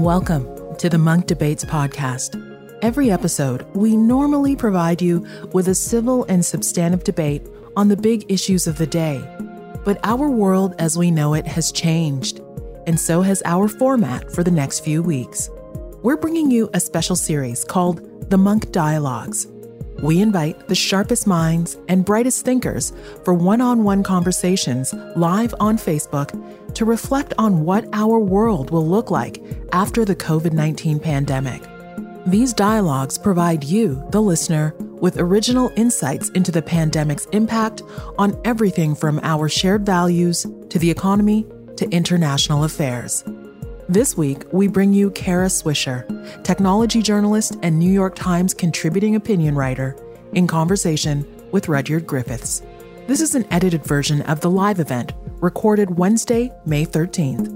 Welcome to the Monk Debates podcast. Every episode, we normally provide you with a civil and substantive debate on the big issues of the day. But our world as we know it has changed, and so has our format for the next few weeks. We're bringing you a special series called The Monk Dialogues. We invite the sharpest minds and brightest thinkers for one-on-one conversations live on Facebook to reflect on what our world will look like after the COVID-19 pandemic. These dialogues provide you, the listener, with original insights into the pandemic's impact on everything from our shared values to the economy to international affairs. This week, we bring you Kara Swisher, technology journalist and New York Times contributing opinion writer, in conversation with Rudyard Griffiths. This is an edited version of the live event, recorded Wednesday, May 13th.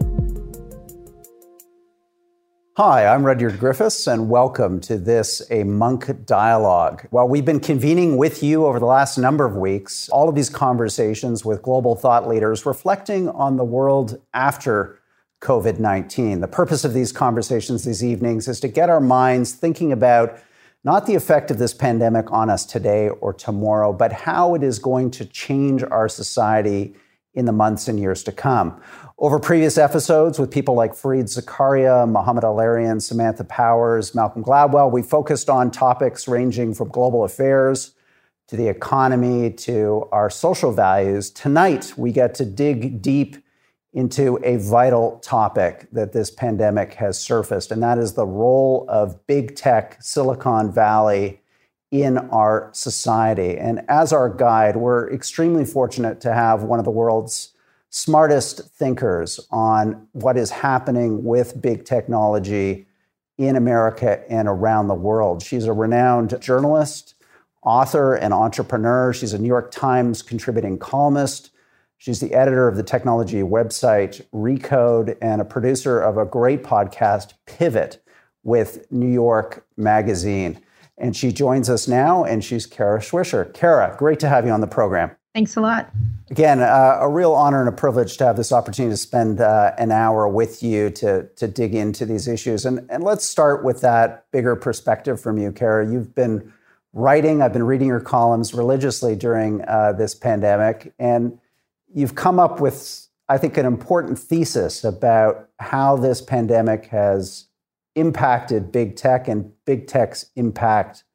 Hi, I'm Rudyard Griffiths, and welcome to this, a Monk Dialogue. Well, we've been convening with you over the last number of weeks, all of these conversations with global thought leaders reflecting on the world after COVID-19. The purpose of these conversations these evenings is to get our minds thinking about not the effect of this pandemic on us today or tomorrow, but how it is going to change our society in the months and years to come. Over previous episodes with people like Fareed Zakaria, Mohamed El-Erian, Samantha Powers, Malcolm Gladwell, we focused on topics ranging from global affairs to the economy to our social values. Tonight, we get to dig deep into a vital topic that this pandemic has surfaced, and that is the role of big tech, Silicon Valley, in our society. And as our guide, we're extremely fortunate to have one of the world's smartest thinkers on what is happening with big technology in America and around the world. She's a renowned journalist, author, and entrepreneur. She's a New York Times contributing columnist. She's the editor of the technology website Recode and a producer of a great podcast, Pivot, with New York Magazine. And she joins us now, and she's Kara Swisher. Kara, great to have you on the program. Thanks a lot. Again, a real honor and a privilege to have this opportunity to spend an hour with you to dig into these issues. And let's start with that bigger perspective from you, Kara. You've been writing, I've been reading your columns religiously during this pandemic, and you've come up with, I think, an important thesis about how this pandemic has impacted big tech and big tech's impact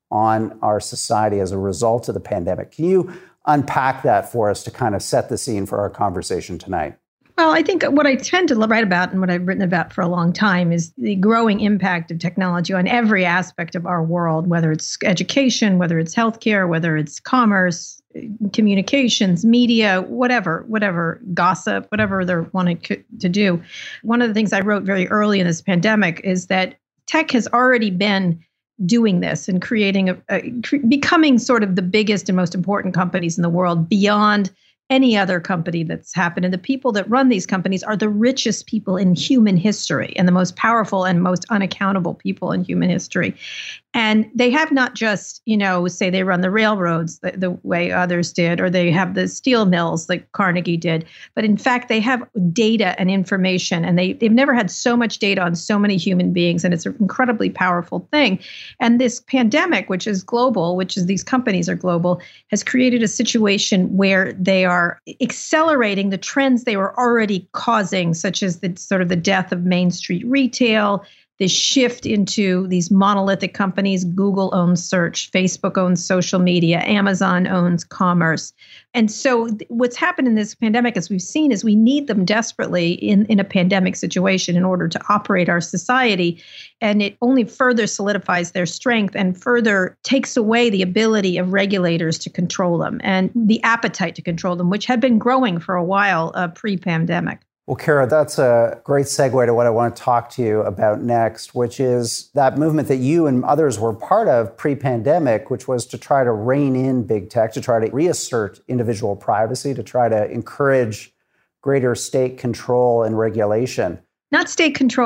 on our society as a result of the pandemic. Can you unpack that for us to kind of set the scene for our conversation tonight? Well, I think what I tend to write about and what I've written about for a long time is the growing impact of technology on every aspect of our world, whether it's education, whether it's healthcare, whether it's commerce, communications, media, whatever, gossip, whatever they're wanting to do. One of the things I wrote very early in this pandemic is that tech has already been doing this and creating becoming sort of the biggest and most important companies in the world beyond any other company that's happened. And the people that run these companies are the richest people in human history and the most powerful and most unaccountable people in human history. And they have not just, say they run the railroads the way others did, or they have the steel mills like Carnegie did. But in fact, they have data and information, and they've never had so much data on so many human beings. And it's an incredibly powerful thing. And this pandemic, which is global, which is these companies are global, has created a situation where they are accelerating the trends they were already causing, such as the death of Main Street retail, this shift into these monolithic companies. Google owns search, Facebook owns social media, Amazon owns commerce. And so what's happened in this pandemic, as we've seen, is we need them desperately in a pandemic situation in order to operate our society. And it only further solidifies their strength and further takes away the ability of regulators to control them and the appetite to control them, which had been growing for a while pre-pandemic. Well, Kara, that's a great segue to what I want to talk to you about next, which is that movement that you and others were part of pre-pandemic, which was to try to rein in big tech, to try to reassert individual privacy, to try to encourage greater state control and regulation. Not state control,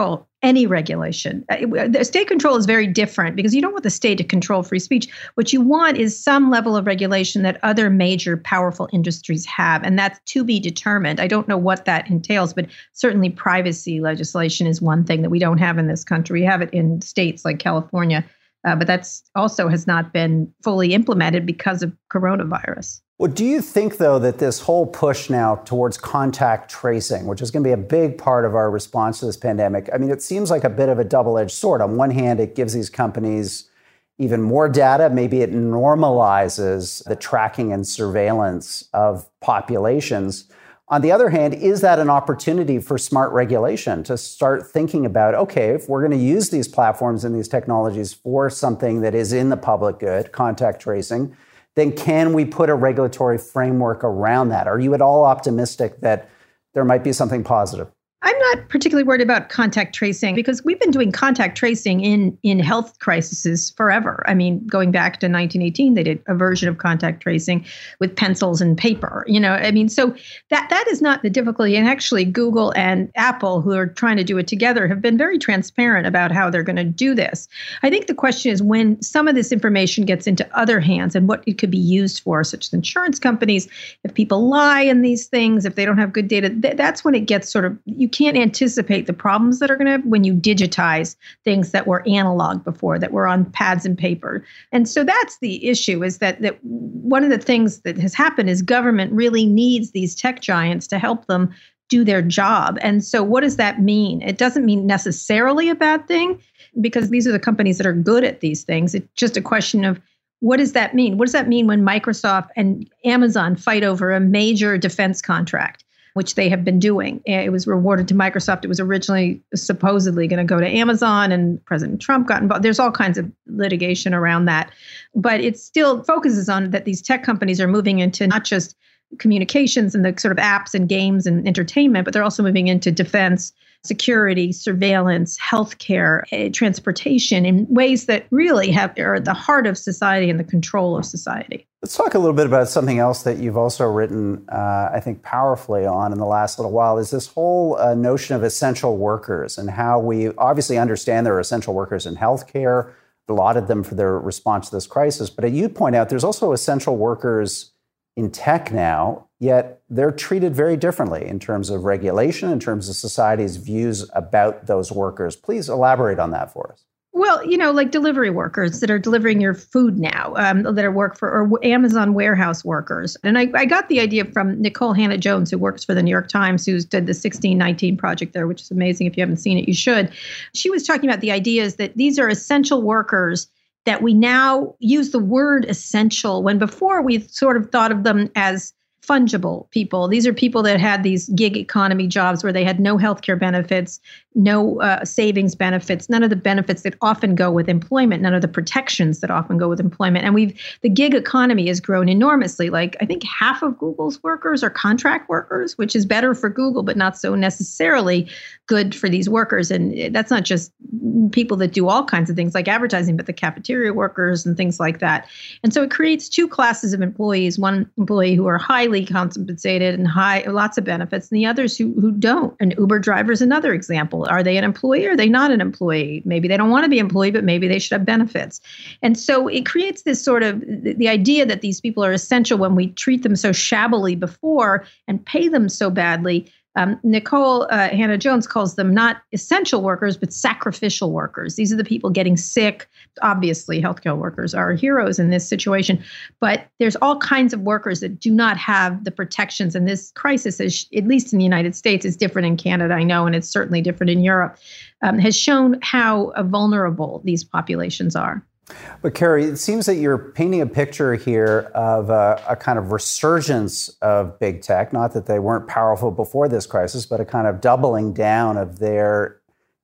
any regulation. The state control is very different because you don't want the state to control free speech. What you want is some level of regulation that other major powerful industries have, and that's to be determined. I don't know what that entails, but certainly privacy legislation is one thing that we don't have in this country. We have it in states like California, but that's also has not been fully implemented because of coronavirus. Well, do you think, though, that this whole push now towards contact tracing, which is going to be a big part of our response to this pandemic, I mean, it seems like a bit of a double-edged sword. On one hand, it gives these companies even more data. Maybe it normalizes the tracking and surveillance of populations. On the other hand, is that an opportunity for smart regulation to start thinking about, okay, if we're going to use these platforms and these technologies for something that is in the public good, contact tracing, then can we put a regulatory framework around that? Are you at all optimistic that there might be something positive? I'm not particularly worried about contact tracing because we've been doing contact tracing in health crises forever. I mean, going back to 1918, they did a version of contact tracing with pencils and paper. So that is not the difficulty. And actually, Google and Apple, who are trying to do it together, have been very transparent about how they're going to do this. I think the question is when some of this information gets into other hands and what it could be used for, such as insurance companies, if people lie in these things, if they don't have good data, that's when it gets sort of, you can't anticipate the problems that are going to when you digitize things that were analog before, that were on pads and paper. And so that's the issue, is that one of the things that has happened is government really needs these tech giants to help them do their job. And so what does that mean? It doesn't mean necessarily a bad thing, because these are the companies that are good at these things. It's just a question of, what does that mean? What does that mean when Microsoft and Amazon fight over a major defense contract, which they have been doing? It was rewarded to Microsoft. It was originally supposedly going to go to Amazon, and President Trump got involved. There's all kinds of litigation around that. But it still focuses on that these tech companies are moving into not just communications and the sort of apps and games and entertainment, but they're also moving into defense, security, surveillance, healthcare, transportation, in ways that really are at the heart of society and the control of society. Let's talk a little bit about something else that you've also written, I think, powerfully on in the last little while, is this whole notion of essential workers and how we obviously understand there are essential workers in healthcare, lauded them for their response to this crisis. But you point out there's also essential workers in tech now, yet they're treated very differently in terms of regulation, in terms of society's views about those workers. Please elaborate on that for us. Well, like delivery workers that are delivering your food now, that are work for, or Amazon warehouse workers. And I got the idea from Nicole Hannah-Jones, who works for the New York Times, who's did the 1619 project there, which is amazing. If you haven't seen it, you should. She was talking about the ideas that these are essential workers, that we now use the word essential when before we sort of thought of them as fungible people. These are people that had these gig economy jobs where they had no healthcare benefits, no savings benefits, none of the benefits that often go with employment, none of the protections that often go with employment. And the gig economy has grown enormously. Like, I think half of Google's workers are contract workers, which is better for Google, but not so necessarily good for these workers. And that's not just people that do all kinds of things like advertising, but the cafeteria workers and things like that. And so it creates two classes of employees, one employee who are highly compensated and lots of benefits, and the others who don't. An Uber driver is another example. Are they an employee or are they not an employee? Maybe they don't want to be an employee, but maybe they should have benefits. And so it creates this sort of the idea that these people are essential when we treat them so shabbily before and pay them so badly. Nicole Hannah-Jones calls them not essential workers, but sacrificial workers. These are the people getting sick. Obviously, healthcare workers are heroes in this situation, but there's all kinds of workers that do not have the protections. And this crisis, is, at least in the United States, is different in Canada, I know, and it's certainly different in Europe, has shown how vulnerable these populations are. But Carrie, it seems that you're painting a picture here of a kind of resurgence of big tech, not that they weren't powerful before this crisis, but a kind of doubling down of their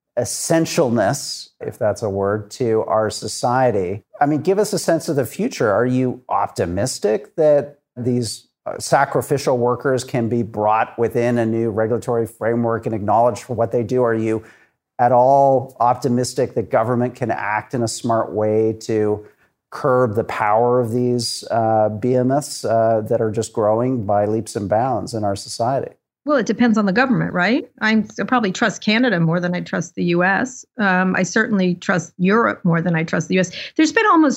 essentialness, if that's a word, to our society. I mean, give us a sense of the future. Are you optimistic that these sacrificial workers can be brought within a new regulatory framework and acknowledged for what they do? Are you at all optimistic that government can act in a smart way to curb the power of these behemoths that are just growing by leaps and bounds in our society? Well, it depends on the government, right? I probably trust Canada more than I trust the U.S. I certainly trust Europe more than I trust the U.S. There's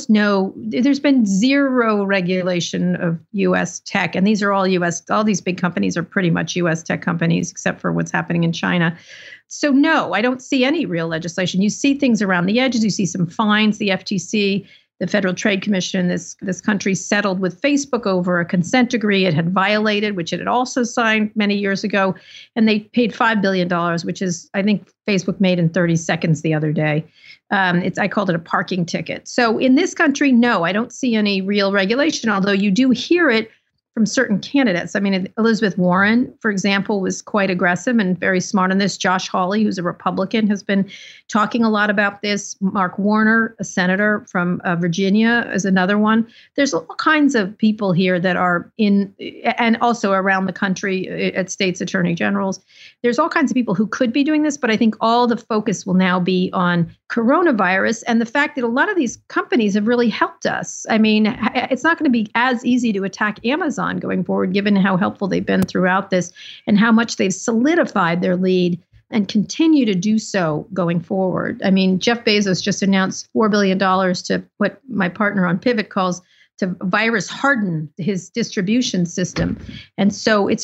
been zero regulation of U.S. tech. And these are all these big companies are pretty much U.S. tech companies, except for what's happening in China. So no, I don't see any real legislation. You see things around the edges. You see some fines. The FTC, the Federal Trade Commission in this country, settled with Facebook over a consent decree it had violated, which it had also signed many years ago. And they paid $5 billion, which is, I think, Facebook made in 30 seconds the other day. I called it a parking ticket. So in this country, no, I don't see any real regulation, although you do hear it from certain candidates. I mean, Elizabeth Warren, for example, was quite aggressive and very smart on this. Josh Hawley, who's a Republican, has been talking a lot about this. Mark Warner, a senator from Virginia, is another one. There's all kinds of people here that are in, and also around the country at states attorney generals. There's all kinds of people who could be doing this, but I think all the focus will now be on coronavirus and the fact that a lot of these companies have really helped us. I mean, it's not going to be as easy to attack Amazon going forward, given how helpful they've been throughout this and how much they've solidified their lead and continue to do so going forward. I mean, Jeff Bezos just announced $4 billion to what my partner on Pivot calls to virus harden his distribution system. And so it's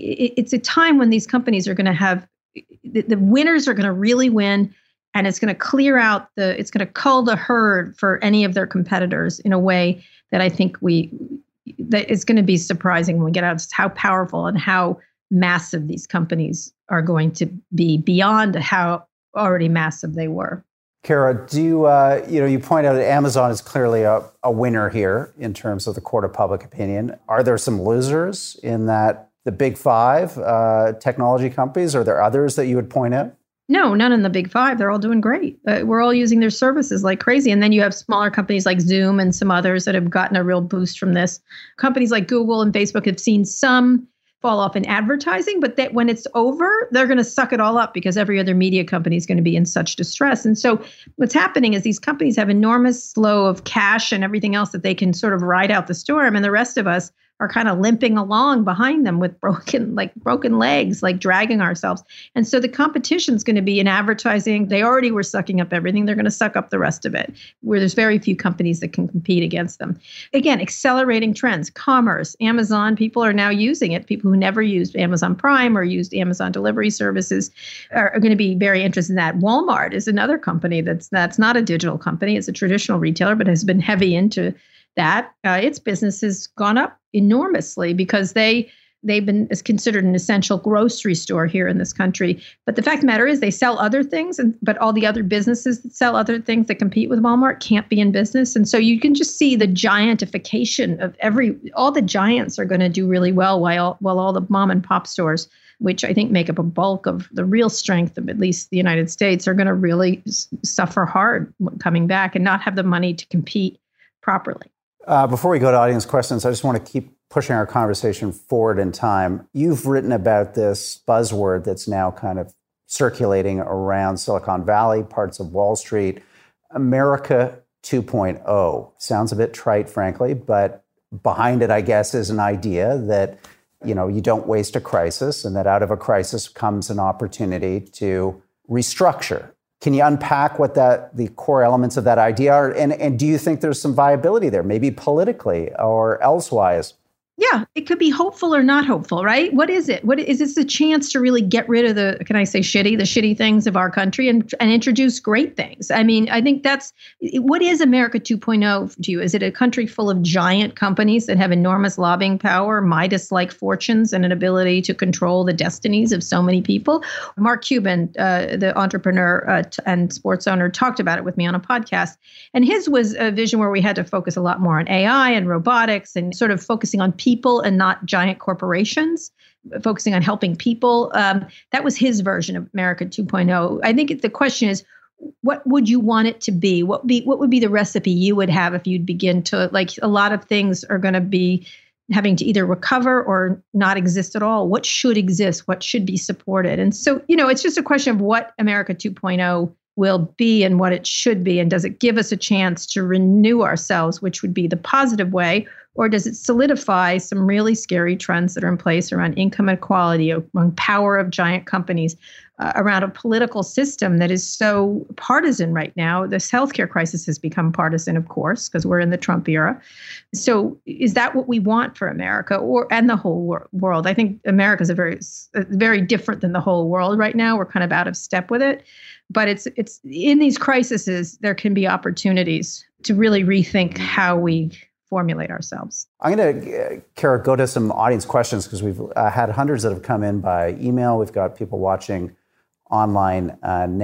a time when these companies are going to have, the winners are going to really win. And it's going to it's going to cull the herd for any of their competitors in a way that I think that is going to be surprising when we get out, just how powerful and how massive these companies are going to be beyond how already massive they were. Kara, you point out that Amazon is clearly a winner here in terms of the court of public opinion. Are there some losers in that the big five technology companies? Are there others that you would point out? No, none in the big five. They're all doing great. We're all using their services like crazy. And then you have smaller companies like Zoom and some others that have gotten a real boost from this. Companies like Google and Facebook have seen some fall off in advertising, but that when it's over, they're going to suck it all up because every other media company is going to be in such distress. And so what's happening is these companies have enormous flow of cash and everything else that they can sort of ride out the storm. And the rest of us are kind of limping along behind them with broken legs, like dragging ourselves. And so the competition is going to be in advertising. They already were sucking up everything. They're going to suck up the rest of it, where there's very few companies that can compete against them. Again, accelerating trends, commerce, Amazon, people are now using it. People who never used Amazon Prime or used Amazon delivery services are going to be very interested in that. Walmart is another company that's not a digital company. It's a traditional retailer, but has been heavy into that. Its business has gone up enormously because they've been considered an essential grocery store here in this country. But the fact of the matter is they sell other things, but all the other businesses that sell other things that compete with Walmart can't be in business. And so you can just see the giantification of all the giants are going to do really well while all the mom and pop stores, which I think make up a bulk of the real strength of at least the United States, are going to really suffer hard coming back and not have the money to compete properly. Before we go to audience questions, I just want to keep pushing our conversation forward in time. You've written about this buzzword that's now kind of circulating around Silicon Valley, parts of Wall Street, America 2.0. Sounds a bit trite, frankly, but behind it, I guess, is an idea that, you don't waste a crisis and that out of a crisis comes an opportunity to restructure. Can you unpack what the core elements of that idea are? And do you think there's some viability there, maybe politically or elsewise? Yeah, it could be hopeful or not hopeful, right? What is it? Is this a chance to really get rid of the shitty things of our country and introduce great things? I mean, I think what is America 2.0 to you? Is it a country full of giant companies that have enormous lobbying power, Midas-like fortunes, and an ability to control the destinies of so many people? Mark Cuban, the entrepreneur and sports owner, talked about it with me on a podcast. And his was a vision where we had to focus a lot more on AI and robotics and sort of focusing on people and not giant corporations, focusing on helping people. That was his version of America 2.0. I think the question is, what would you want it to be? What would be the recipe you would have if you'd begin to, a lot of things are going to be having to either recover or not exist at all. What should exist? What should be supported? And so, it's just a question of what America 2.0 will be and what it should be. And does it give us a chance to renew ourselves, which would be the positive way? Or does it solidify some really scary trends that are in place around income inequality, among power of giant companies, around a political system that is so partisan right now? This healthcare crisis has become partisan, of course, because we're in the Trump era. So is that what we want for America and the whole world? I think America is very different than the whole world right now. We're kind of out of step with it. But it's in these crises, there can be opportunities to really rethink how we formulate ourselves. I'm going to, Kara, go to some audience questions because we've had hundreds that have come in by email. We've got people watching online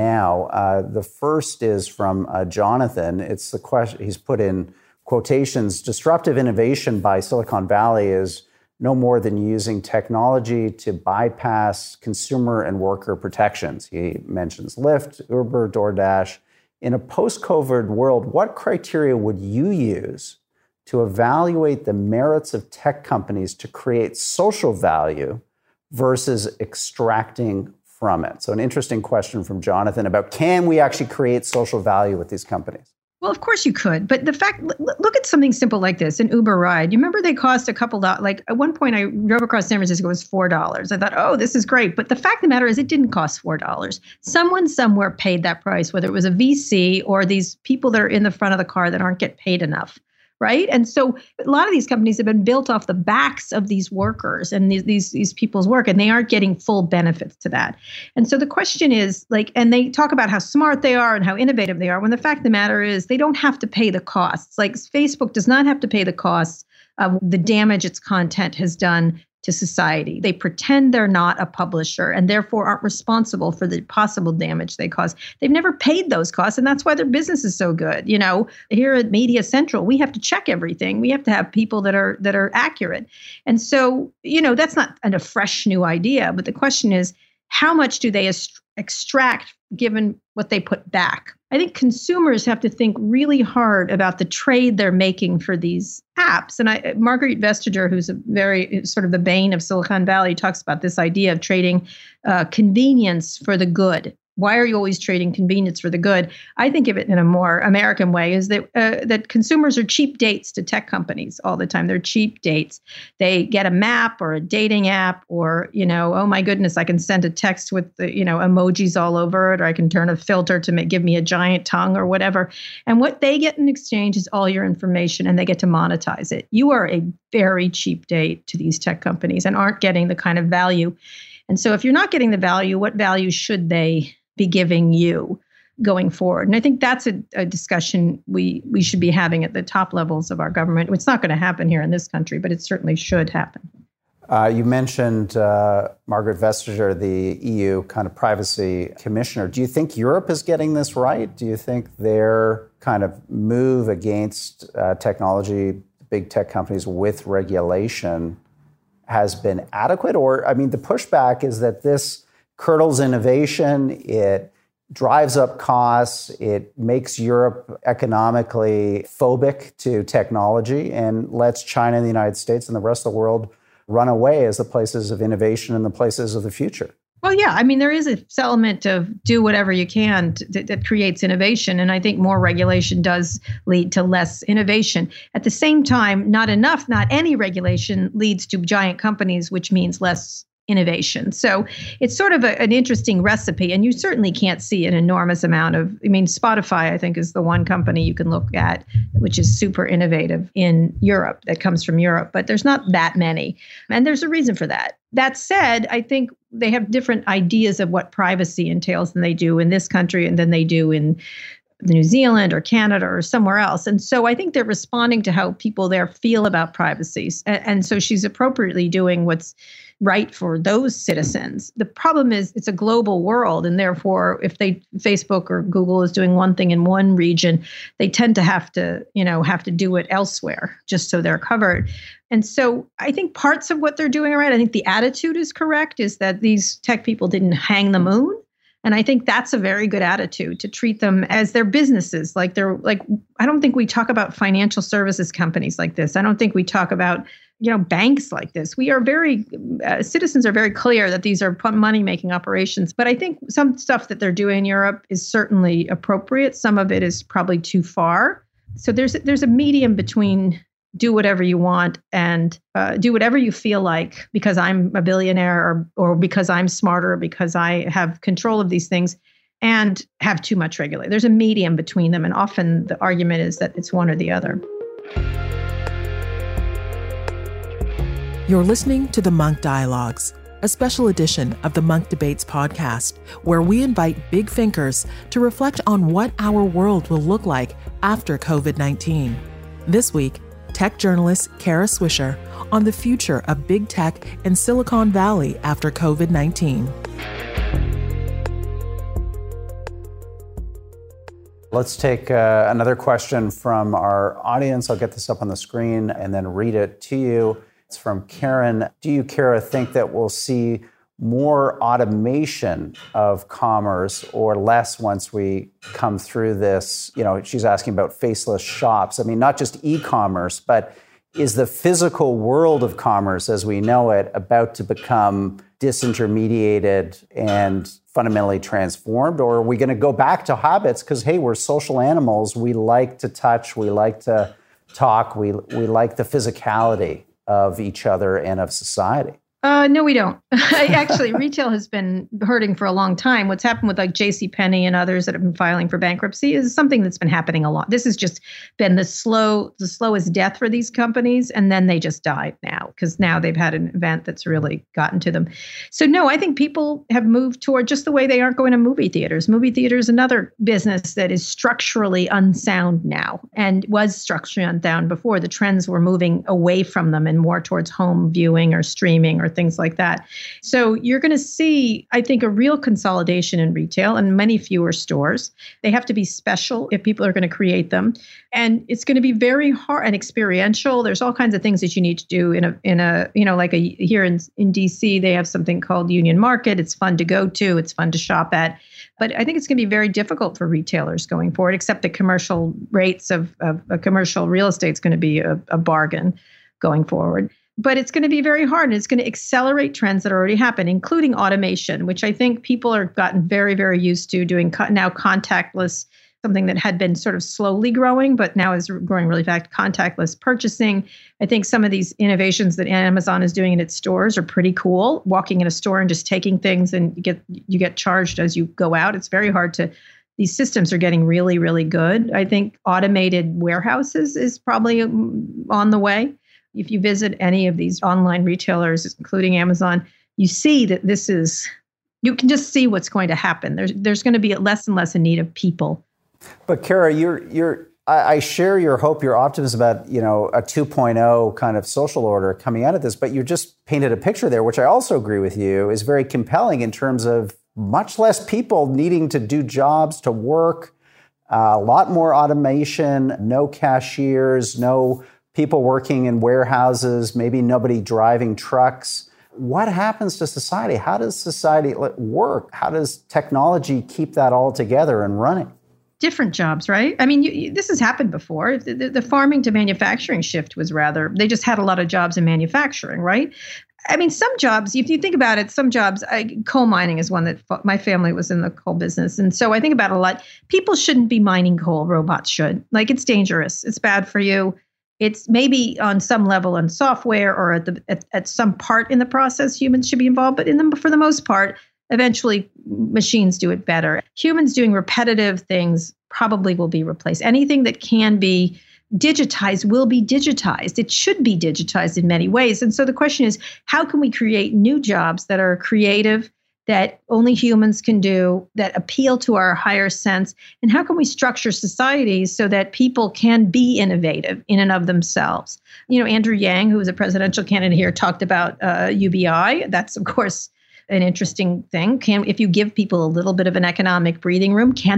now. The first is from Jonathan. It's the question, he's put in quotations, disruptive innovation by Silicon Valley is no more than using technology to bypass consumer and worker protections. He mentions Lyft, Uber, DoorDash. In a post-COVID world, what criteria would you use to evaluate the merits of tech companies to create social value versus extracting from it? So an interesting question from Jonathan about, can we actually create social value with these companies? Well, of course you could. But the fact, look at something simple like this, an Uber ride. You remember they cost a couple dollars. Like at one point I drove across San Francisco, it was $4. I thought, oh, this is great. But the fact of the matter is it didn't cost $4. Someone somewhere paid that price, whether it was a VC or these people that are in the front of the car that aren't get paid enough. Right. And so a lot of these companies have been built off the backs of these workers and these people's work, and they aren't getting full benefits to that. And so the question is and they talk about how smart they are and how innovative they are, when the fact of the matter is they don't have to pay the costs. Like Facebook does not have to pay the costs of the damage its content has done to society. They pretend they're not a publisher and therefore aren't responsible for the possible damage they cause. They've never paid those costs, and that's why their business is so good. You know, here at Media Central, we have to check everything. We have to have people that are accurate. And so, you know, that's not a fresh new idea, but the question is, how much do they extract given what they put back? I think consumers have to think really hard about the trade they're making for these apps. And Marguerite Vestager, who's a very sort of the bane of Silicon Valley, talks about this idea of trading convenience for the good. Why are you always trading convenience for the good? I think of it in a more American way, is that consumers are cheap dates to tech companies all the time. They're cheap dates. They get a map or a dating app or, you know, oh my goodness, I can send a text with the, you know, emojis all over it, or I can turn a filter to give me a giant tongue or whatever. And what they get in exchange is all your information, and they get to monetize it. You are a very cheap date to these tech companies and aren't getting the kind of value. And so if you're not getting the value, what value should they be giving you going forward? And I think that's a discussion we should be having at the top levels of our government. It's not going to happen here in this country, but it certainly should happen. You mentioned Margaret Vestager, the EU kind of privacy commissioner. Do you think Europe is getting this right? Do you think their kind of move against technology, big tech companies with regulation has been adequate? Or, I mean, the pushback is that this curdles innovation, it drives up costs, it makes Europe economically phobic to technology and lets China and the United States and the rest of the world run away as the places of innovation and the places of the future. Well, yeah, I mean, there is an element of do whatever you can that creates innovation. And I think more regulation does lead to less innovation. At the same time, not any regulation leads to giant companies, which means less innovation. So it's sort of an interesting recipe, and you certainly can't see an enormous amount of, I mean, Spotify, I think, is the one company you can look at, which is super innovative in Europe, that comes from Europe, but there's not that many. And there's a reason for that. That said, I think they have different ideas of what privacy entails than they do in this country and than they do in New Zealand or Canada or somewhere else. And so I think they're responding to how people there feel about privacy. And so she's appropriately doing what's right for those citizens. The problem is it's a global world. And therefore, if Facebook or Google is doing one thing in one region, they tend to have to do it elsewhere just so they're covered. And so I think parts of what they're doing are right. I think the attitude is correct, is that these tech people didn't hang the moon. And I think that's a very good attitude, to treat them as their businesses. I don't think we talk about financial services companies like this. I don't think we talk about, banks like this. We are citizens are very clear that these are money-making operations. But I think some stuff that they're doing in Europe is certainly appropriate. Some of it is probably too far. So there's a medium between do whatever you want and do whatever you feel like because I'm a billionaire or because I'm smarter, because I have control of these things, and have too much regulation. There's a medium between them. And often the argument is that it's one or the other. You're listening to the Munk Dialogues, a special edition of the Munk Debates podcast, where we invite big thinkers to reflect on what our world will look like after COVID-19. This week, tech journalist Kara Swisher on the future of big tech in Silicon Valley after COVID-19. Let's take another question from our audience. I'll get this up on the screen and then read it to you. It's from Karen. Do you, Kara, think that we'll see more automation of commerce or less once we come through this? You know, she's asking about faceless shops. I mean, not just e-commerce, but is the physical world of commerce as we know it about to become disintermediated and fundamentally transformed? Or are we going to go back to habits? Because, hey, we're social animals. We like to touch. We like to talk. We like the physicality of each other and of society. No, we don't. Actually, retail has been hurting for a long time. What's happened with like JCPenney and others that have been filing for bankruptcy is something that's been happening a lot. This has just been the slowest death for these companies. And then they just died now because now they've had an event that's really gotten to them. So no, I think people have moved toward just the way they aren't going to movie theaters. Movie theater is another business that is structurally unsound now and was structurally unsound before. The trends were moving away from them and more towards home viewing or streaming or things like that. So you're going to see, I think, a real consolidation in retail and many fewer stores. They have to be special if people are going to create them. And it's going to be very hard and experiential. There's all kinds of things that you need to do in a here in DC, they have something called Union Market. It's fun to go to. It's fun to shop at. But I think it's going to be very difficult for retailers going forward, except the commercial rates of commercial real estate is going to be a bargain going forward. But it's going to be very hard, and it's going to accelerate trends that already happen, including automation, which I think people are gotten very, very used to doing now contactless, something that had been sort of slowly growing, but now is growing really fast, contactless purchasing. I think some of these innovations that Amazon is doing in its stores are pretty cool. Walking in a store and just taking things and you get charged as you go out. It's very hard to, these systems are getting really, really good. I think automated warehouses is probably on the way. If you visit any of these online retailers, including Amazon, you see that you can just see what's going to happen. There's going to be less and less a need of people. But Kara, I share your hope, your optimism about, a 2.0 kind of social order coming out of this, but you just painted a picture there, which I also agree with you, is very compelling in terms of much less people needing to do jobs, to work, a lot more automation, no cashiers, no people working in warehouses, maybe nobody driving trucks. What happens to society? How does society work? How does technology keep that all together and running? Different jobs, right? I mean, this has happened before. The farming to manufacturing shift was they just had a lot of jobs in manufacturing, right? I mean, some jobs, if you think about it, some jobs, coal mining is one that my family was in the coal business. And so I think about it a lot. People shouldn't be mining coal. Robots should. Like, it's dangerous. It's bad for you. It's maybe on some level in software or at some part in the process, humans should be involved. But for the most part, eventually machines do it better. Humans doing repetitive things probably will be replaced. Anything that can be digitized will be digitized. It should be digitized in many ways. And so the question is, how can we create new jobs that are creative, that only humans can do, that appeal to our higher sense? And how can we structure societies so that people can be innovative in and of themselves? Andrew Yang, who was a presidential candidate here, talked about UBI. That's, of course, an interesting thing. If you give people a little bit of an economic breathing room, can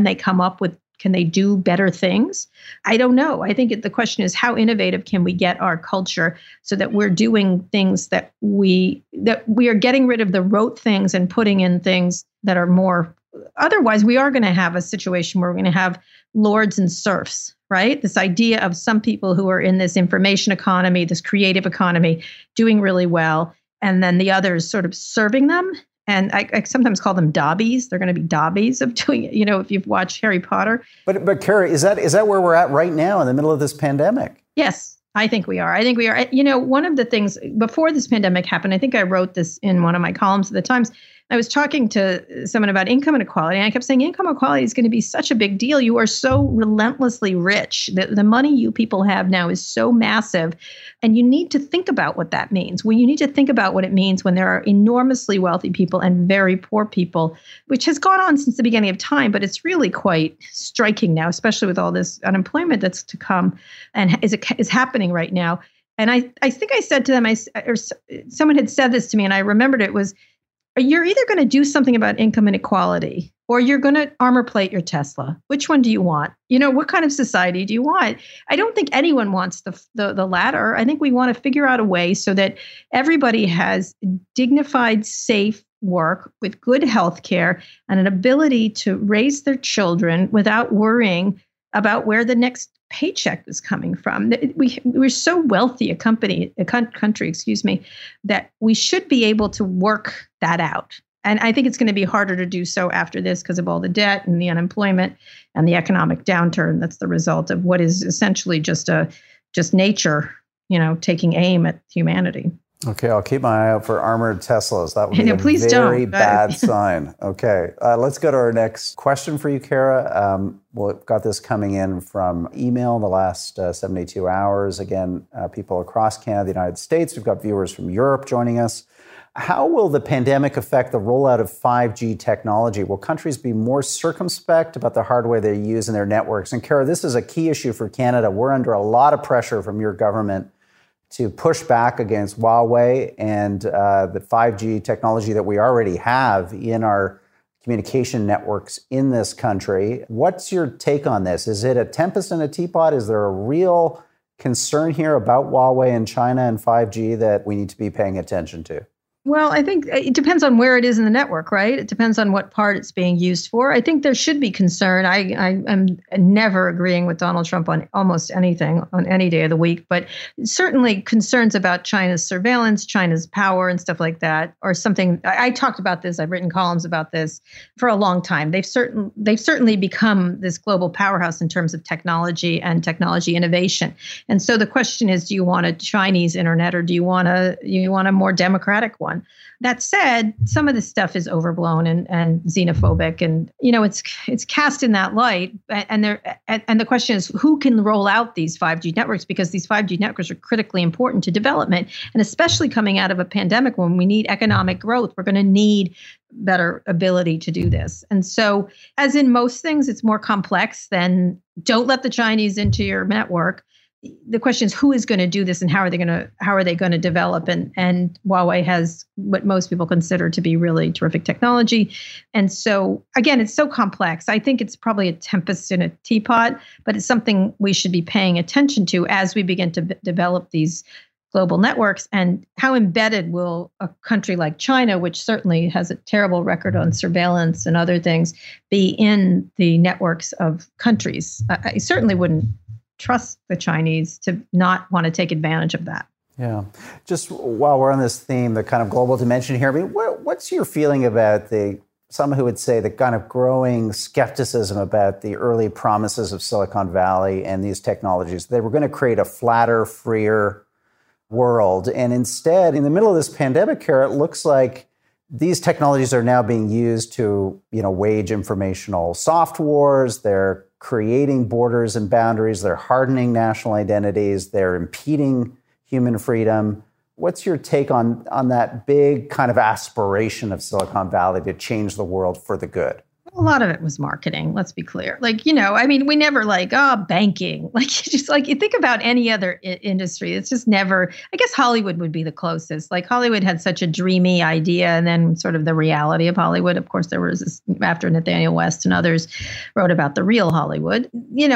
they do better things? I don't know. I think the question is, how innovative can we get our culture so that we're doing things that we are getting rid of the rote things and putting in things that are more. Otherwise, we are going to have a situation where we're going to have lords and serfs, right? This idea of some people who are in this information economy, this creative economy, doing really well, and then the others sort of serving them. And I sometimes call them Dobbies. They're going to be Dobbies of doing it, if you've watched Harry Potter. But Kara, is that where we're at right now in the middle of this pandemic? Yes. I think we are. One of the things before this pandemic happened, I think I wrote this in one of my columns at the Times. I was talking to someone about income inequality, and I kept saying income inequality is going to be such a big deal. You are so relentlessly rich. The money you people have now is so massive, and you need to think about what that means. Well, you need to think about what it means when there are enormously wealthy people and very poor people, which has gone on since the beginning of time, but it's really quite striking now, especially with all this unemployment that's to come and is happening right now. And I think I said to them, or someone had said this to me, and I remembered it was, you're either going to do something about income inequality or you're going to armor plate your Tesla. Which one do you want? What kind of society do you want? I don't think anyone wants the latter. I think we want to figure out a way so that everybody has dignified, safe work with good health care and an ability to raise their children without worrying about where the next paycheck is coming from. We're so wealthy a country, that we should be able to work that out. And I think it's going to be harder to do so after this because of all the debt and the unemployment and the economic downturn that's the result of what is essentially just nature, taking aim at humanity. Okay, I'll keep my eye out for armored Teslas. That would be a very bad sign. Okay, let's go to our next question for you, Kara. We've got this coming in from email in the last 72 hours. Again, people across Canada, the United States. We've got viewers from Europe joining us. How will the pandemic affect the rollout of 5G technology? Will countries be more circumspect about the hardware they use in their networks? And Kara, this is a key issue for Canada. We're under a lot of pressure from your government to push back against Huawei and the 5G technology that we already have in our communication networks in this country. What's your take on this? Is it a tempest in a teapot? Is there a real concern here about Huawei and China and 5G that we need to be paying attention to? Well, I think it depends on where it is in the network, right? It depends on what part it's being used for. I think there should be concern. I'm never agreeing with Donald Trump on almost anything on any day of the week, but certainly concerns about China's surveillance, China's power and stuff like that are something. I talked about this. I've written columns about this for a long time. They've certainly become this global powerhouse in terms of technology and technology innovation. And so the question is, do you want a Chinese internet or do you want a more democratic one? That said, some of this stuff is overblown and xenophobic, and it's cast in that light. And the question is, who can roll out these 5G networks? Because these 5G networks are critically important to development, and especially coming out of a pandemic when we need economic growth, we're going to need better ability to do this. And so, as in most things, it's more complex than don't let the Chinese into your network. The question is, who is going to do this and how are they going to develop? And Huawei has what most people consider to be really terrific technology. And so, again, it's so complex. I think it's probably a tempest in a teapot, but it's something we should be paying attention to as we begin to develop these global networks. And how embedded will a country like China, which certainly has a terrible record on surveillance and other things, be in the networks of countries? I certainly wouldn't trust the Chinese to not want to take advantage of that. Yeah. Just while we're on this theme, the kind of global dimension here, I mean, what's your feeling about some who would say the kind of growing skepticism about the early promises of Silicon Valley and these technologies? They were going to create a flatter, freer world. And instead, in the middle of this pandemic here, it looks like these technologies are now being used to, wage informational soft wars. They're creating borders and boundaries. They're hardening national identities. They're impeding human freedom. What's your take on that big kind of aspiration of Silicon Valley to change the world for the good? A lot of it was marketing, let's be clear. we never banking. You think about any other industry. It's just never, I guess Hollywood would be the closest. Hollywood had such a dreamy idea, and then sort of the reality of Hollywood. Of course, there was this, after Nathaniel West and others wrote about the real Hollywood.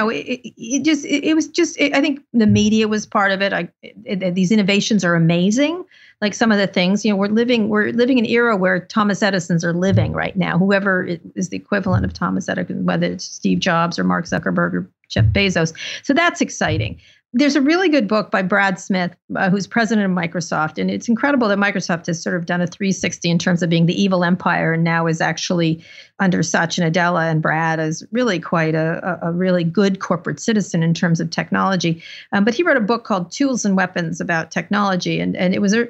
I think the media was part of it. These innovations are amazing. Like some of the things, we're living an era where Thomas Edisons are living right now. Whoever is the equivalent of Thomas Edison, whether it's Steve Jobs or Mark Zuckerberg or Jeff Bezos. So that's exciting. There's a really good book by Brad Smith, who's president of Microsoft. And it's incredible that Microsoft has sort of done a 360 in terms of being the evil empire and now is actually under Satya Nadella, and Brad is really quite a really good corporate citizen in terms of technology. But he wrote a book called Tools and Weapons about technology. And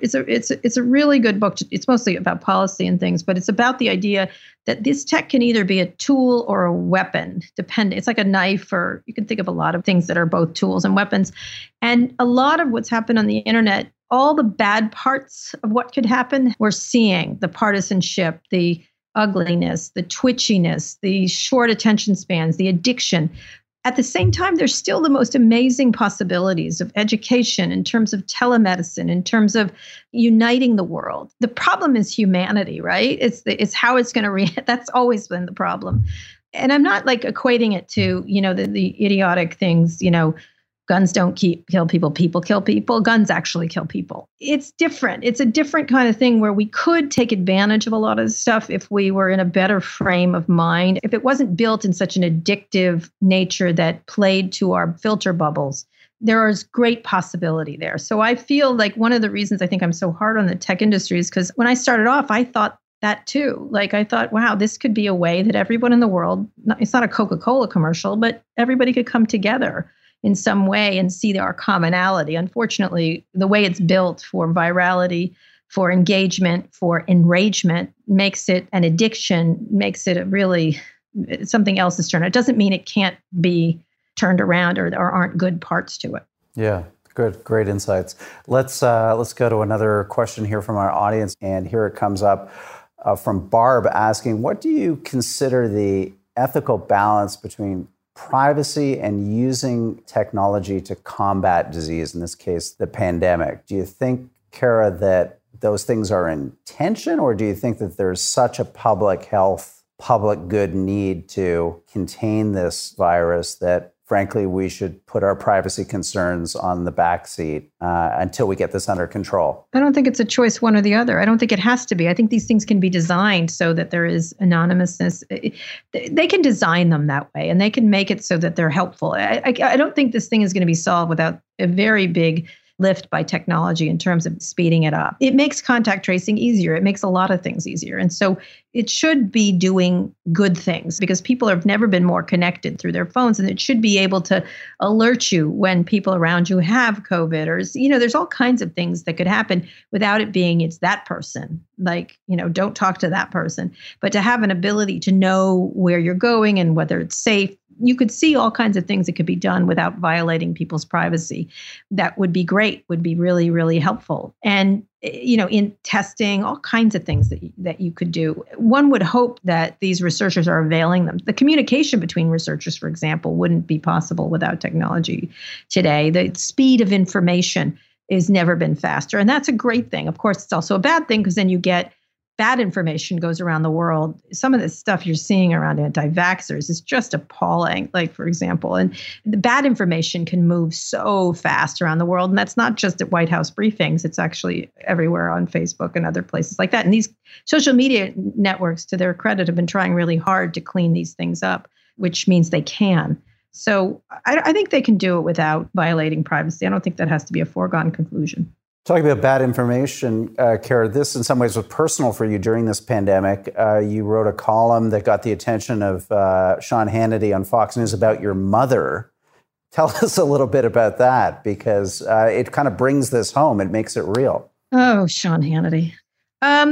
it's a really good book. It's mostly about policy and things, but it's about the idea that this tech can either be a tool or a weapon, depending. It's like a knife, or you can think of a lot of things that are both tools and weapons. And a lot of what's happened on the internet, all the bad parts of what could happen, we're seeing: the partisanship, the ugliness, the twitchiness, the short attention spans, the addiction. At the same time, there's still the most amazing possibilities of education in terms of telemedicine, in terms of uniting the world. The problem is humanity, right? It's how it's going to react. That's always been the problem. And I'm not like equating it to, the idiotic things, guns don't kill people, people kill people, guns actually kill people. It's different. It's a different kind of thing where we could take advantage of a lot of this stuff if we were in a better frame of mind, if it wasn't built in such an addictive nature that played to our filter bubbles. There is great possibility there. So I feel like one of the reasons I think I'm so hard on the tech industry is because when I started off, I thought that too. Like I thought, wow, this could be a way that everyone in the world, it's not a Coca-Cola commercial, but everybody could come together in some way and see our commonality. Unfortunately, the way it's built for virality, for engagement, for enragement, makes it an addiction, makes it something else is turned. It doesn't mean it can't be turned around or there aren't good parts to it. Yeah, good, great insights. Let's go to another question here from our audience, and here it comes up from Barb asking, what do you consider the ethical balance between privacy and using technology to combat disease, in this case, the pandemic? Do you think, Kara, that those things are in tension, or do you think that there's such a public health, public good need to contain this virus that, frankly, we should put our privacy concerns on the backseat until we get this under control? I don't think it's a choice, one or the other. I don't think it has to be. I think these things can be designed so that there is anonymousness. They can design them that way, and they can make it so that they're helpful. I don't think this thing is going to be solved without a very big lift by technology in terms of speeding it up. It makes contact tracing easier. It makes a lot of things easier. And so it should be doing good things because people have never been more connected through their phones. And it should be able to alert you when people around you have COVID, or, there's all kinds of things that could happen without it being, it's that person. Like, don't talk to that person, but to have an ability to know where you're going and whether it's safe. You could see all kinds of things that could be done without violating people's privacy. That would be great, would be really, really helpful. And, in testing, all kinds of things that you could do. One would hope that these researchers are availing them. The communication between researchers, for example, wouldn't be possible without technology today. The speed of information has never been faster. And that's a great thing. Of course, it's also a bad thing because then you get bad information goes around the world. Some of the stuff you're seeing around anti-vaxxers is just appalling, like, for example. And the bad information can move so fast around the world. And that's not just at White House briefings. It's actually everywhere on Facebook and other places like that. And these social media networks, to their credit, have been trying really hard to clean these things up, which means they can. So I think they can do it without violating privacy. I don't think that has to be a foregone conclusion. Talking about bad information, Kara, this in some ways was personal for you during this pandemic. You wrote a column that got the attention of Sean Hannity on Fox News about your mother. Tell us a little bit about that, because it kind of brings this home. It makes it real. Oh, Sean Hannity. At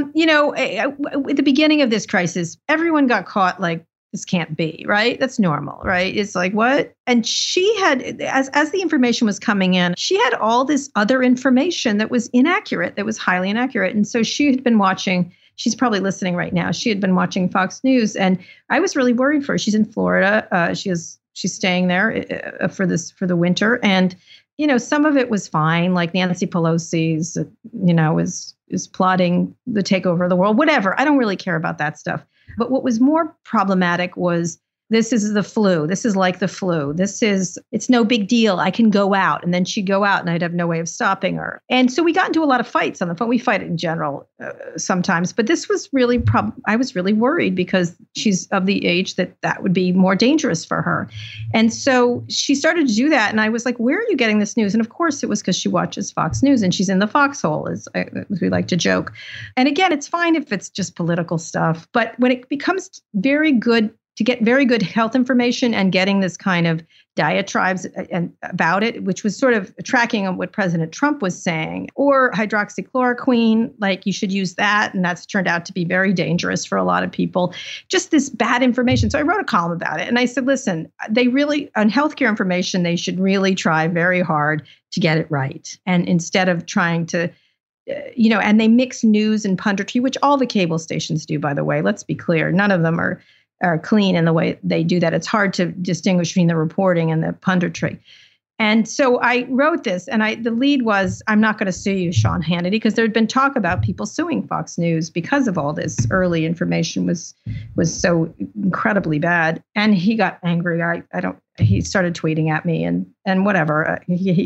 the beginning of this crisis, everyone got caught like, this can't be, right? That's normal, right? It's like, what? And she had, as the information was coming in, she had all this other information that was inaccurate, that was highly inaccurate. And so she had been watching, she's probably listening right now. She had been watching Fox News, and I was really worried for her. She's in Florida. She's staying there for the winter. And, some of it was fine. Like Nancy Pelosi's, is plotting the takeover of the world, whatever. I don't really care about that stuff. But what was more problematic was This is the flu. This is like the flu. It's no big deal. I can go out. And then she'd go out and I'd have no way of stopping her. And so we got into a lot of fights on the phone. We fight in general sometimes, but this was really, I was really worried because she's of the age that would be more dangerous for her. And so she started to do that. And I was like, where are you getting this news? And of course it was because she watches Fox News and she's in the foxhole, as we like to joke. And again, it's fine if it's just political stuff, but when it becomes very good to get very good health information and getting this kind of diatribes and about it, which was sort of tracking on what President Trump was saying, or hydroxychloroquine, like you should use that. And that's turned out to be very dangerous for a lot of people. Just this bad information. So I wrote a column about it. And I said, listen, they really, on healthcare information, they should really try very hard to get it right. And instead of trying to, and they mix news and punditry, which all the cable stations do, by the way. Let's be clear. None of them are clean in the way they do that. It's hard to distinguish between the reporting and the punditry. And so I wrote this, and the lead was, I'm not going to sue you, Sean Hannity, because there had been talk about people suing Fox News because of all this early information was so incredibly bad. And he got angry. He started tweeting at me and whatever.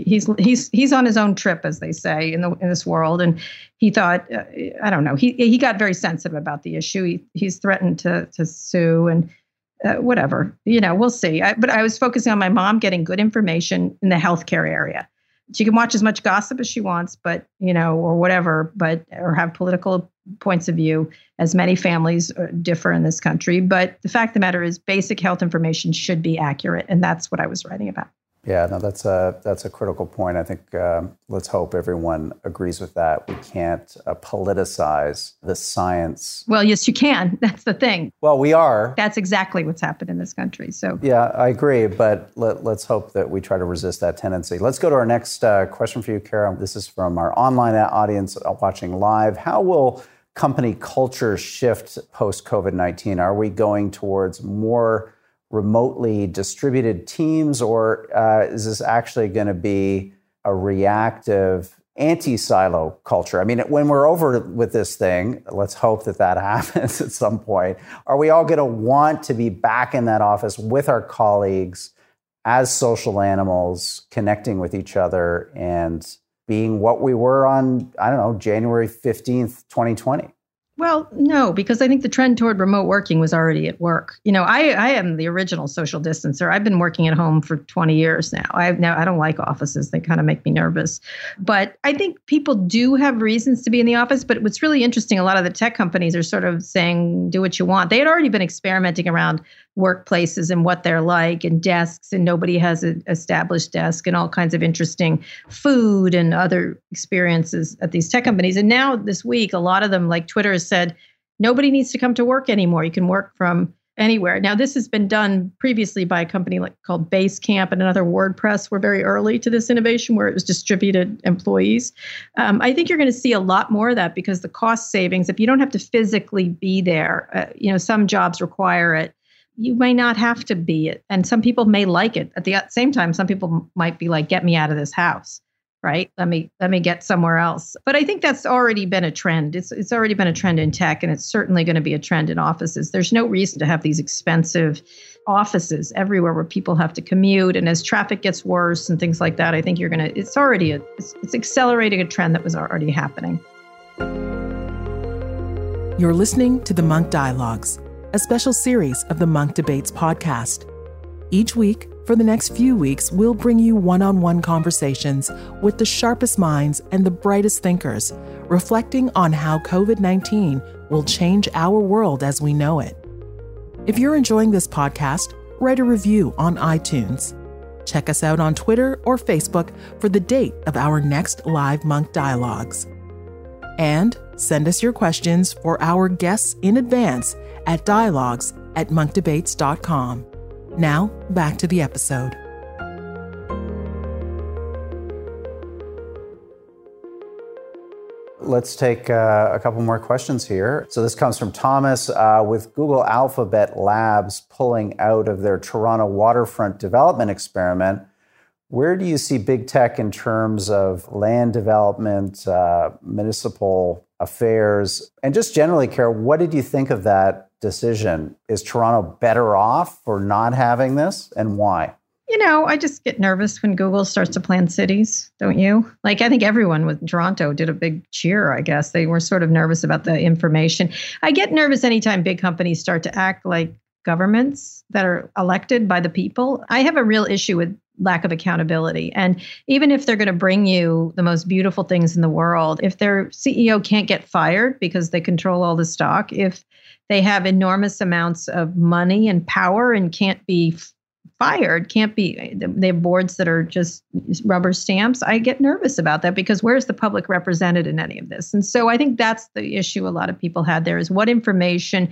He's on his own trip, as they say, in this world. And he thought, I don't know, he got very sensitive about the issue. He's threatened to sue and whatever, we'll see. But I was focusing on my mom getting good information in the healthcare area. She can watch as much gossip as she wants, but, or whatever, or have political points of view, as many families differ in this country. But the fact of the matter is basic health information should be accurate. And that's what I was writing about. Yeah, no, that's a critical point. I think let's hope everyone agrees with that. We can't politicize the science. Well, yes, you can. That's the thing. Well, we are. That's exactly what's happened in this country. So yeah, I agree. But let's hope that we try to resist that tendency. Let's go to our next question for you, Kara. This is from our online audience watching live. How will company culture shift post-COVID-19? Are we going towards more remotely distributed teams, or is this actually going to be a reactive anti-silo culture? I mean, when we're over with this thing, let's hope that happens at some point. Are we all going to want to be back in that office with our colleagues as social animals, connecting with each other and being what we were on, January 15th, 2020? Well, no, because I think the trend toward remote working was already at work. I am the original social distancer. I've been working at home for 20 years now. I don't like offices. They kind of make me nervous. But I think people do have reasons to be in the office. But what's really interesting, a lot of the tech companies are sort of saying, do what you want. They had already been experimenting around workplaces and what they're like and desks, and nobody has an established desk and all kinds of interesting food and other experiences at these tech companies. And now this week, a lot of them, like Twitter, has said, nobody needs to come to work anymore. You can work from anywhere. Now, this has been done previously by a company called Basecamp and another WordPress. We're very early to this innovation where it was distributed employees. I think you're going to see a lot more of that because the cost savings, if you don't have to physically be there, some jobs require it. You may not have to be it. And some people may like it. At the same time, some people might be like, get me out of this house, right? Let me get somewhere else. But I think that's already been a trend. It's already been a trend in tech, and it's certainly going to be a trend in offices. There's no reason to have these expensive offices everywhere where people have to commute. And as traffic gets worse and things like that, I think it's accelerating a trend that was already happening. You're listening to the Munk Dialogues, a special series of the Munk Debates podcast. Each week, for the next few weeks, we'll bring you one-on-one conversations with the sharpest minds and the brightest thinkers, reflecting on how COVID-19 will change our world as we know it. If you're enjoying this podcast, write a review on iTunes. Check us out on Twitter or Facebook for the date of our next live Munk Dialogues. And send us your questions for our guests in advance at dialogues@monkdebates.com. Now, back to the episode. Let's take a couple more questions here. So this comes from Thomas. With Google Alphabet Labs pulling out of their Toronto waterfront development experiment, where do you see big tech in terms of land development, municipal affairs, and just generally, Kara, what did you think of that decision. Is Toronto better off for not having this, and why? I just get nervous when Google starts to plan cities, don't you? Like, I think everyone with Toronto did a big cheer, I guess. They were sort of nervous about the information. I get nervous anytime big companies start to act like governments that are elected by the people. I have a real issue with lack of accountability. And even if they're going to bring you the most beautiful things in the world, if their CEO can't get fired because they control all the stock, if they have enormous amounts of money and power and can't be fired, they have boards that are just rubber stamps, I get nervous about that, because where's the public represented in any of this? And so I think that's the issue a lot of people had there, is what information,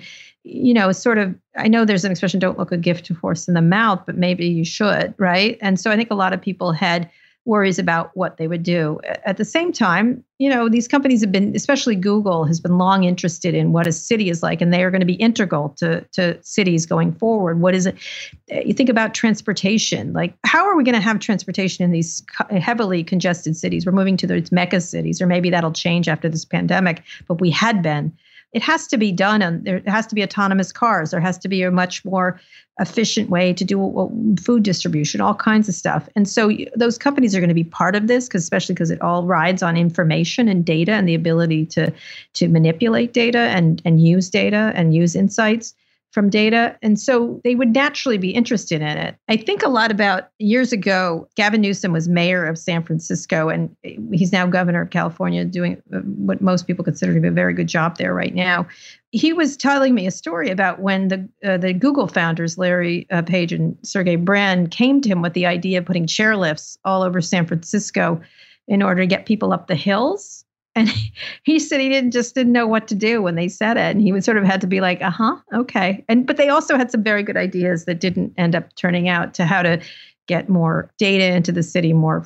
sort of, I know there's an expression, don't look a gift horse in the mouth, but maybe you should, right? And so I think a lot of people had worries about what they would do. At the same time, these companies have been, especially Google, has been long interested in what a city is like, and they are going to be integral to cities going forward. What is it? You think about transportation. Like, how are we going to have transportation in these heavily congested cities? We're moving to those mecca cities, or maybe that'll change after this pandemic, but we had been. It has to be done, and there has to be autonomous cars. There has to be a much more efficient way to do food distribution, all kinds of stuff. And so those companies are going to be part of this, especially because it all rides on information and data and the ability to manipulate data and use data and use insights from data. And so they would naturally be interested in it. I think a lot about years ago, Gavin Newsom was mayor of San Francisco, and he's now governor of California, doing what most people consider to be a very good job there right now. He was telling me a story about when the Google founders, Larry Page and Sergey Brin, came to him with the idea of putting chairlifts all over San Francisco in order to get people up the hills. And he said he didn't know what to do when they said it. And he would sort of had to be like, okay. But they also had some very good ideas that didn't end up turning out, to how to get more data into the city, more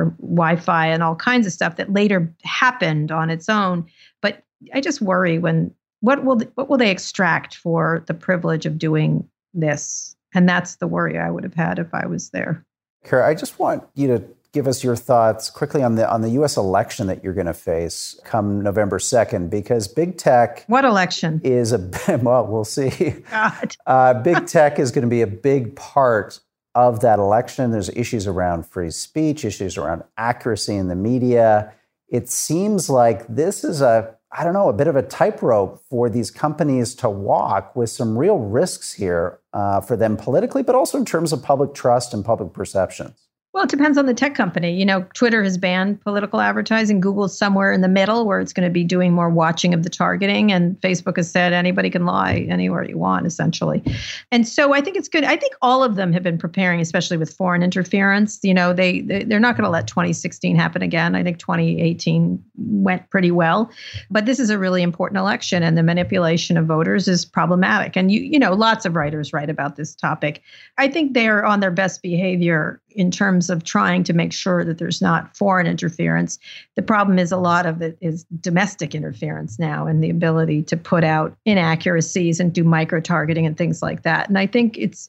Wi-Fi and all kinds of stuff that later happened on its own. But I just worry what will they extract for the privilege of doing this? And that's the worry I would have had if I was there. Kara, I just want you to give us your thoughts quickly on the U.S. election that you're going to face come November 2nd, because big tech... What election? Well, we'll see. God. Big tech is going to be a big part of that election. There's issues around free speech, issues around accuracy in the media. It seems like this is a bit of a tightrope for these companies to walk, with some real risks here for them politically, but also in terms of public trust and public perceptions. Well, it depends on the tech company. Twitter has banned political advertising. Google's somewhere in the middle, where it's going to be doing more watching of the targeting. And Facebook has said anybody can lie anywhere you want, essentially. And so I think it's good. I think all of them have been preparing, especially with foreign interference. They're not going to let 2016 happen again. I think 2018 went pretty well. But this is a really important election, and the manipulation of voters is problematic. And, lots of writers write about this topic. I think they're on their best behavior in terms of trying to make sure that there's not foreign interference. The problem is a lot of it is domestic interference now, and the ability to put out inaccuracies and do micro-targeting and things like that. And I think this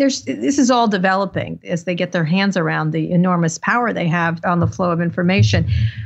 is all developing as they get their hands around the enormous power they have on the flow of information.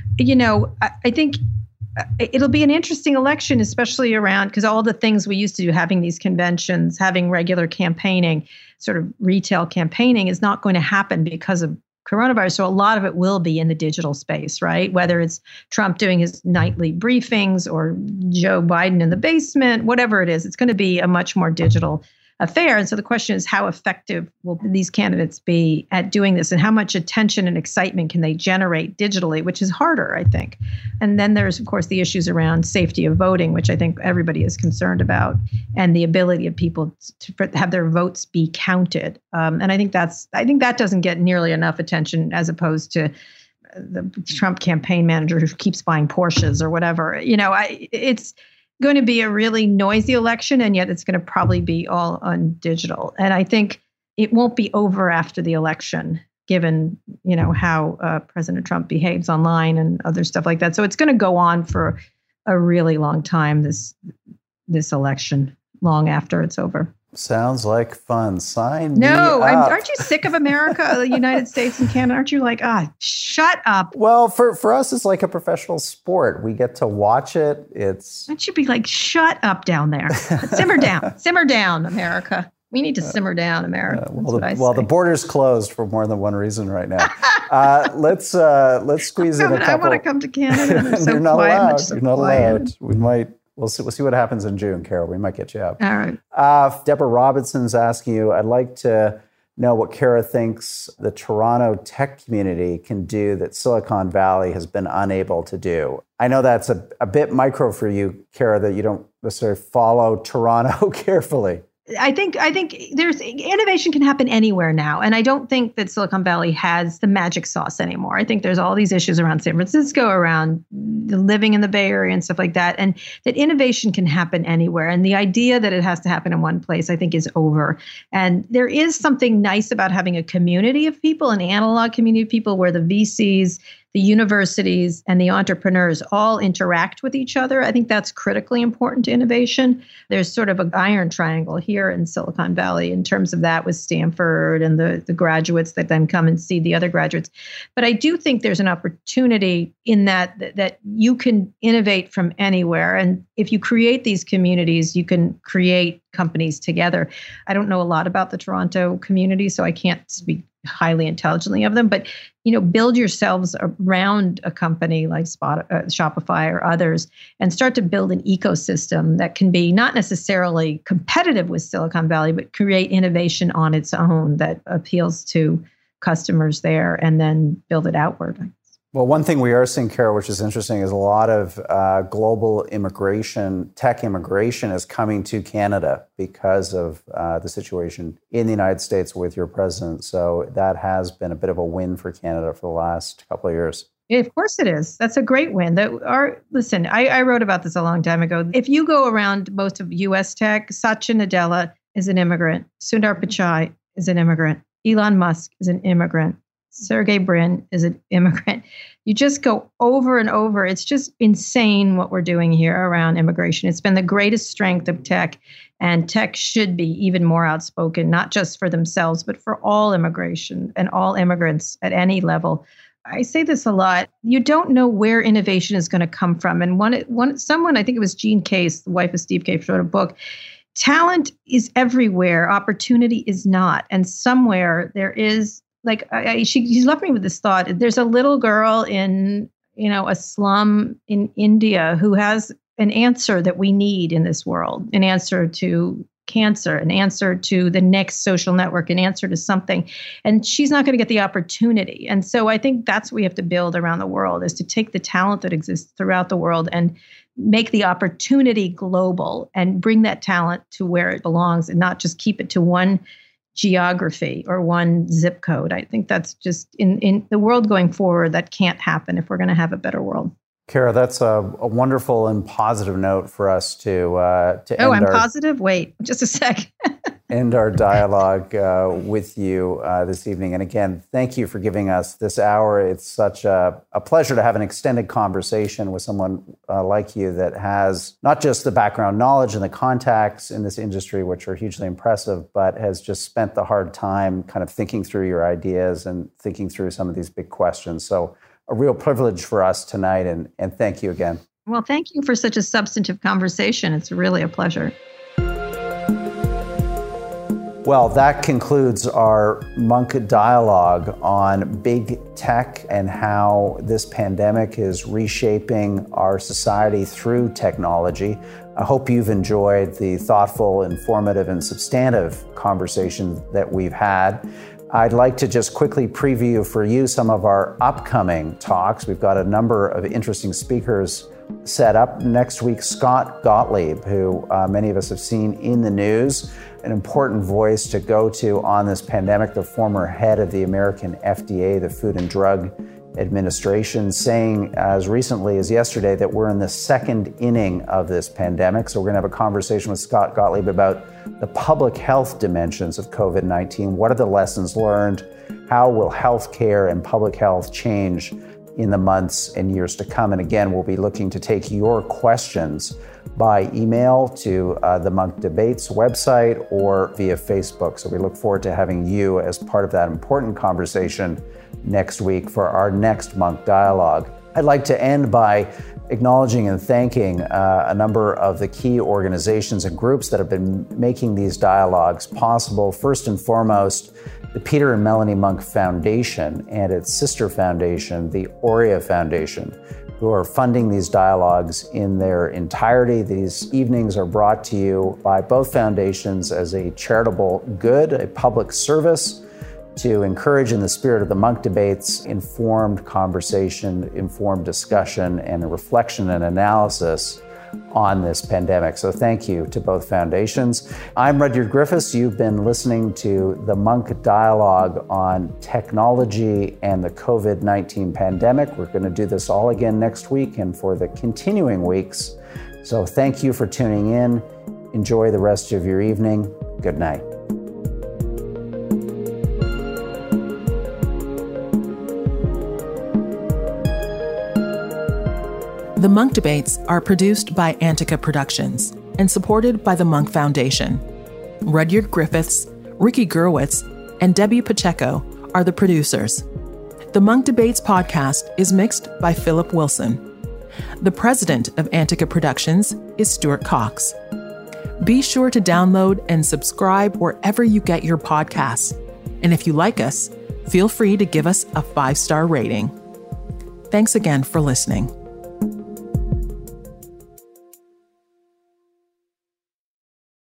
I think it'll be an interesting election, especially around, because all the things we used to do, having these conventions, having regular campaigning, sort of retail campaigning, is not going to happen because of coronavirus. So a lot of it will be in the digital space, right? Whether it's Trump doing his nightly briefings or Joe Biden in the basement, whatever it is, it's going to be a much more digital affair. And so the question is, how effective will these candidates be at doing this, and how much attention and excitement can they generate digitally, which is harder, I think. And then there's, of course, the issues around safety of voting, which I think everybody is concerned about, and the ability of people to have their votes be counted. And I think that doesn't get nearly enough attention, as opposed to the Trump campaign manager who keeps buying Porsches or whatever. It's going to be a really noisy election, and yet it's going to probably be all on digital. And I think it won't be over after the election, given how President Trump behaves online and other stuff like that. So it's going to go on for a really long time, this election, long after it's over. Sounds like fun. Sign No, me up. aren't you sick of America, the United States and Canada? Aren't you like, shut up? Well, for us, it's like a professional sport. We get to watch it. Aren't you be like, shut up down there. Simmer down. Simmer down, America. We need to simmer down, America. Well, the border's closed for more than one reason right now. Let's squeeze in a couple. I want to come to Canada. They're so You're not quiet. allowed. You're not allowed. We'll see what happens in June, Carol. We might get you up. All right. Deborah Robinson's asking you, I'd like to know what Kara thinks the Toronto tech community can do that Silicon Valley has been unable to do. I know that's a bit micro for you, Kara, that you don't necessarily follow Toronto carefully. I think there's innovation can happen anywhere now. And I don't think that Silicon Valley has the magic sauce anymore. I think there's all these issues around San Francisco, around living in the Bay Area and stuff like that. And that innovation can happen anywhere. And the idea that it has to happen in one place, I think, is over. And there is something nice about having a community of people, an analog community of people where the VCs, the universities, and the entrepreneurs all interact with each other. I think that's critically important to innovation. There's sort of an iron triangle here in Silicon Valley in terms of that with Stanford and the graduates that then come and see the other graduates. But I do think there's an opportunity in that you can innovate from anywhere. And if you create these communities, you can create companies together. I don't know a lot about the Toronto community, so I can't speak highly intelligently of them, but build yourselves around a company like Shopify or others and start to build an ecosystem that can be not necessarily competitive with Silicon Valley, but create innovation on its own that appeals to customers there and then build it outward. Well, one thing we are seeing, Carol, which is interesting, is a lot of global immigration, tech immigration is coming to Canada because of the situation in the United States with your president. So that has been a bit of a win for Canada for the last couple of years. Yeah, of course it is. That's a great win. Listen, I wrote about this a long time ago. If you go around most of U.S. tech, Satya Nadella is an immigrant. Sundar Pichai is an immigrant. Elon Musk is an immigrant. Sergey Brin is an immigrant. You just go over and over. It's just insane what we're doing here around immigration. It's been the greatest strength of tech, and tech should be even more outspoken, not just for themselves, but for all immigration and all immigrants at any level. I say this a lot. You don't know where innovation is going to come from. And someone, I think it was Jean Case, the wife of Steve Case, wrote a book. Talent is everywhere. Opportunity is not. And somewhere there is, she left me with this thought. There's a little girl in, a slum in India who has an answer that we need in this world, an answer to cancer, an answer to the next social network, an answer to something. And she's not going to get the opportunity. And so I think that's what we have to build around the world, is to take the talent that exists throughout the world and make the opportunity global and bring that talent to where it belongs and not just keep it to one geography or one zip code. I think that's just in the world going forward, that can't happen if we're going to have a better world. Kara, that's a wonderful and positive note for us to end. Oh, I'm positive? Wait, just a sec. End our dialogue with you this evening. And again, thank you for giving us this hour. It's such a pleasure to have an extended conversation with someone like you that has not just the background knowledge and the contacts in this industry, which are hugely impressive, but has just spent the hard time kind of thinking through your ideas and thinking through some of these big questions. So a real privilege for us tonight, and thank you again. Well, thank you for such a substantive conversation. It's really a pleasure. Well, that concludes our Munk Dialogue on big tech and how this pandemic is reshaping our society through technology. I hope you've enjoyed the thoughtful, informative, and substantive conversation that we've had. I'd like to just quickly preview for you some of our upcoming talks. We've got a number of interesting speakers set up. Next week, Scott Gottlieb, who many of us have seen in the news, an important voice to go to on this pandemic, the former head of the American FDA, the Food and Drug Administration, saying as recently as yesterday that we're in the second inning of this pandemic. So we're going to have a conversation with Scott Gottlieb about the public health dimensions of COVID-19. What are the lessons learned? How will healthcare and public health change in the months and years to come? And again, we'll be looking to take your questions by email to the Munk Debates website or via Facebook. So we look forward to having you as part of that important conversation next week for our next Munk Dialogue. I'd like to end by acknowledging and thanking a number of the key organizations and groups that have been making these dialogues possible. First and foremost, the Peter and Melanie Munk Foundation and its sister foundation, the Aurea Foundation, who are funding these dialogues in their entirety. These evenings are brought to you by both foundations as a charitable good, a public service, to encourage, in the spirit of the Munk Debates, informed conversation, informed discussion, and a reflection and analysis on this pandemic. So thank you to both foundations. I'm Rudyard Griffiths. You've been listening to the Munk Dialogue on technology and the COVID-19 pandemic. We're going to do this all again next week and for the continuing weeks. So thank you for tuning in. Enjoy the rest of your evening. Good night. The Munk Debates are produced by Antica Productions and supported by the Munk Foundation. Rudyard Griffiths, Ricky Gurwitz, and Debbie Pacheco are the producers. The Munk Debates podcast is mixed by Philip Wilson. The president of Antica Productions is Stuart Cox. Be sure to download and subscribe wherever you get your podcasts. And if you like us, feel free to give us a 5-star rating. Thanks again for listening.